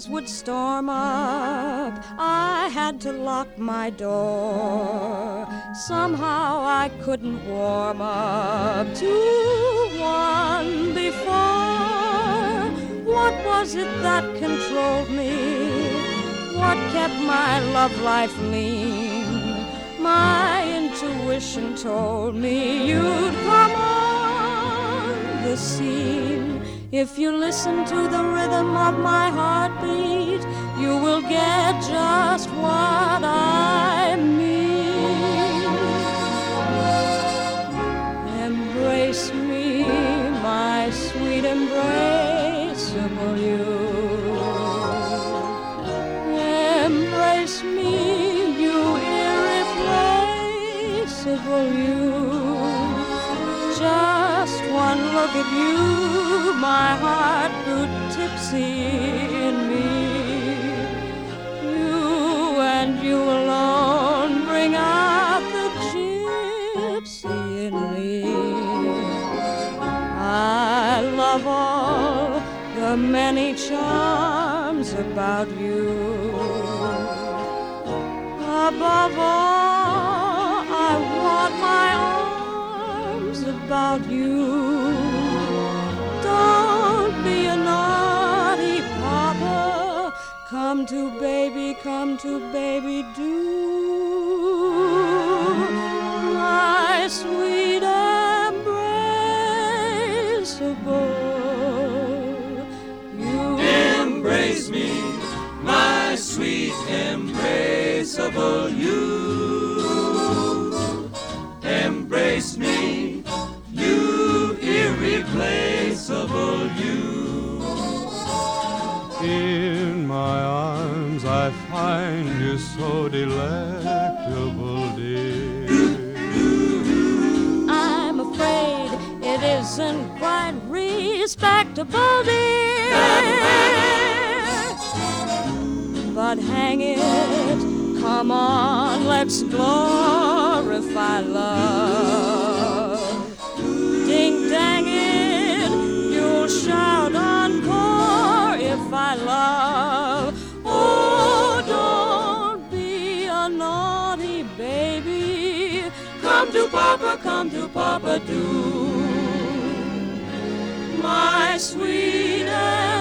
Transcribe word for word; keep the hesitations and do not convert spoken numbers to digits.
tears would storm up, I had to lock my door. Somehow I couldn't warm up to one before. What was it that controlled me? What kept my love life lean? My intuition told me you'd come on the scene. If you listen to the rhythm of my heartbeat, you will get just what I mean. Embrace me, my sweet embraceable you. Embrace me, you irreplaceable you. Just one look at you, my heart grew tipsy in me. You and you alone bring out the gypsy in me. I love all the many charms about you. Above all, I want my arms about you. Don't be a naughty papa. Come to baby, come to baby, do. My sweet embraceable you. Embrace me, my sweet embraceable you. Embrace me, you irreplaceable you. In my arms I find you so delectable, dear. I'm afraid it isn't quite respectable, dear. But hang it, come on, let's glorify love. Ding dang it, you'll shout encore if I love. Oh, don't be a naughty baby. Come to Papa, come to Papa, do. My sweet